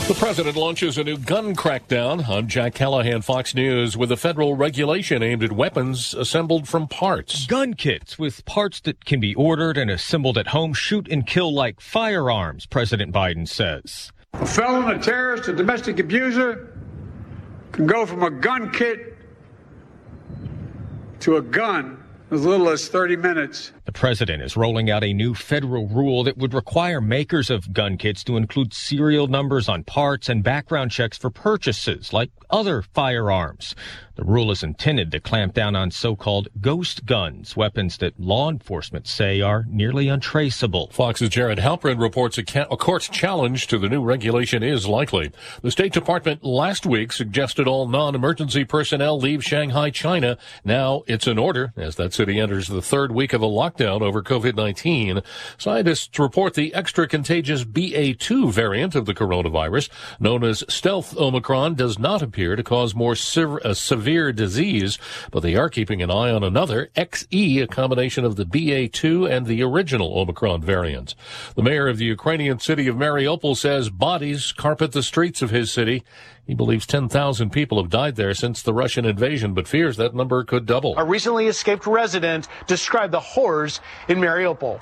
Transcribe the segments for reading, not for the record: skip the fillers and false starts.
The president launches a new gun crackdown. I'm Jack Callahan, Fox News, with a federal regulation aimed at weapons assembled from parts. Gun kits with parts that can be ordered and assembled at home shoot and kill like firearms, President Biden says. A felon, a terrorist, a domestic abuser can go from a gun kit to a gun in as little as 30 minutes. The president is rolling out a new federal rule that would require makers of gun kits to include serial numbers on parts and background checks for purchases like other firearms. The rule is intended to clamp down on so-called ghost guns, weapons that law enforcement say are nearly untraceable. Fox's Jared Halpern reports a court's challenge to the new regulation is likely. The State Department last week suggested all non-emergency personnel leave Shanghai, China. Now it's in order as that city enters the third week of a lockdown over COVID-19. Scientists report the extra contagious BA2 variant of the coronavirus, known as stealth Omicron, does not appear to cause more severe disease, but they are keeping an eye on another, XE, a combination of the BA2 and the original Omicron variant. The mayor of the Ukrainian city of Mariupol says bodies carpet the streets of his city. He believes 10,000 people have died there since the Russian invasion, but fears that number could double. A recently escaped resident described the horrors in Mariupol.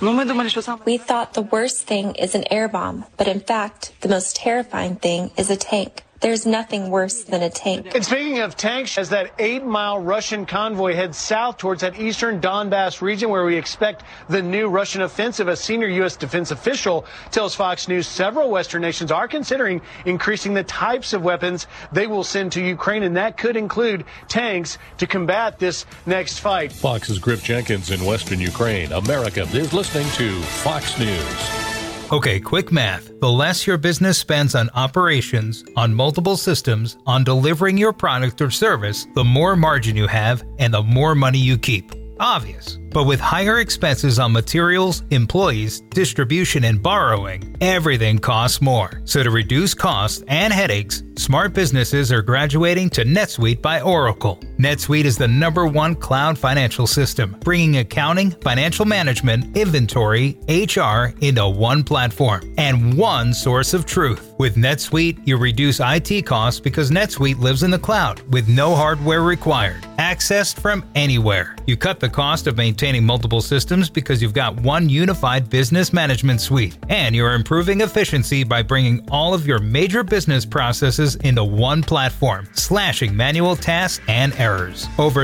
We thought the worst thing is an air bomb, but in fact, the most terrifying thing is a tank. There's nothing worse than a tank. And speaking of tanks, as that 8-mile Russian convoy heads south towards that eastern Donbass region where we expect the new Russian offensive, a senior U.S. defense official tells Fox News several Western nations are considering increasing the types of weapons they will send to Ukraine, and that could include tanks to combat this next fight. Fox's Griff Jenkins in western Ukraine. America is listening to Fox News. Okay, quick math. The less your business spends on operations, on multiple systems, on delivering your product or service, the more margin you have and the more money you keep. Obvious. But with higher expenses on materials, employees, distribution, and borrowing, everything costs more. So to reduce costs and headaches, smart businesses are graduating to NetSuite by Oracle. NetSuite is the #1 cloud financial system, bringing accounting, financial management, inventory, HR into one platform and one source of truth. With NetSuite, you reduce IT costs because NetSuite lives in the cloud with no hardware required, accessed from anywhere. You cut the cost of maintaining multiple systems because you've got one unified business management suite, and you're improving efficiency by bringing all of your major business processes into one platform, slashing manual tasks and errors. Over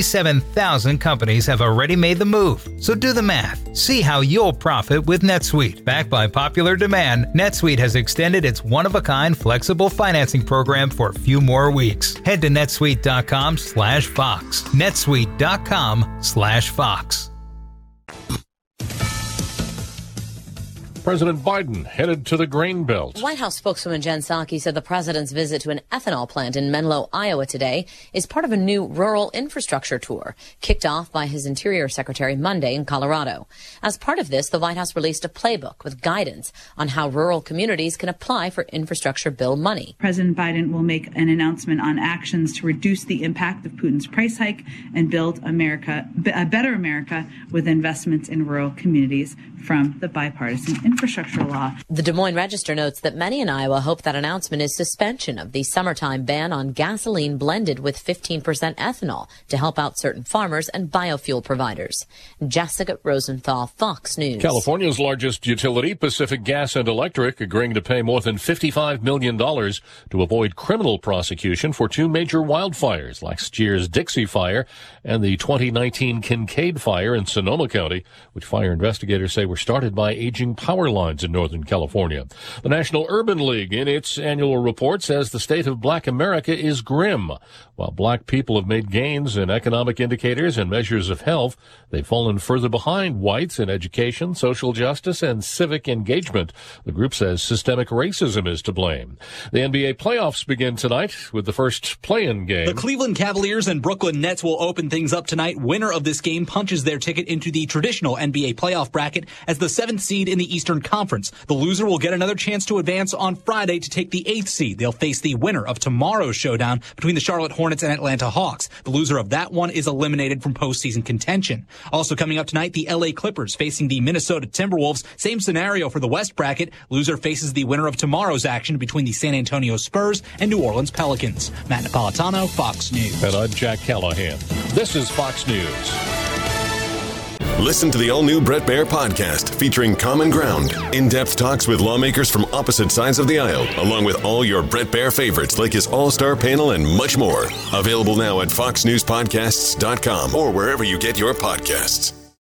37,000 companies have already made the move, so do the math. See how you'll profit with NetSuite. Backed by popular demand, NetSuite has extended its one-of-a-kind flexible financing program for a few more weeks. Head to netsuite.com/Fox. netsuite.com/Fox. President Biden headed to the grain belt. White House spokeswoman Jen Psaki said the president's visit to an ethanol plant in Menlo, Iowa today is part of a new rural infrastructure tour kicked off by his Interior Secretary Monday in Colorado. As part of this, the White House released a playbook with guidance on how rural communities can apply for infrastructure bill money. President Biden will make an announcement on actions to reduce the impact of Putin's price hike and build America, a better America with investments in rural communities from the bipartisan infrastructure law. The Des Moines Register notes that many in Iowa hope that announcement is suspension of the summertime ban on gasoline blended with 15% ethanol to help out certain farmers and biofuel providers. Jessica Rosenthal, Fox News. California's largest utility, Pacific Gas and Electric, agreeing to pay more than $55 million to avoid criminal prosecution for two major wildfires, last year's Dixie Fire and the 2019 Kincaid Fire in Sonoma County, which fire investigators say were started by aging power lines in Northern California. The National Urban League, in its annual report, says the state of Black America is grim. While black people have made gains in economic indicators and measures of health, they've fallen further behind whites in education, social justice, and civic engagement. The group says systemic racism is to blame. The NBA playoffs begin tonight with the first play-in game. The Cleveland Cavaliers and Brooklyn Nets will open things up tonight. Winner of this game punches their ticket into the traditional NBA playoff bracket as the 7th seed in the Eastern Eastern Conference. The loser will get another chance to advance on Friday to take the 8th seed. They'll face the winner of tomorrow's showdown between the Charlotte Hornets and Atlanta Hawks. The loser of that one is eliminated from postseason contention. Also coming up tonight, the LA Clippers facing the Minnesota Timberwolves. Same scenario for the West bracket. Loser faces the winner of tomorrow's action between the San Antonio Spurs and New Orleans Pelicans. Matt Napolitano, Fox News. And I'm Jack Callahan. This is Fox News. Listen to the all-new Bret Baier podcast featuring Common Ground, in-depth talks with lawmakers from opposite sides of the aisle, along with all your Bret Baier favorites like his all-star panel and much more. Available now at foxnewspodcasts.com or wherever you get your podcasts.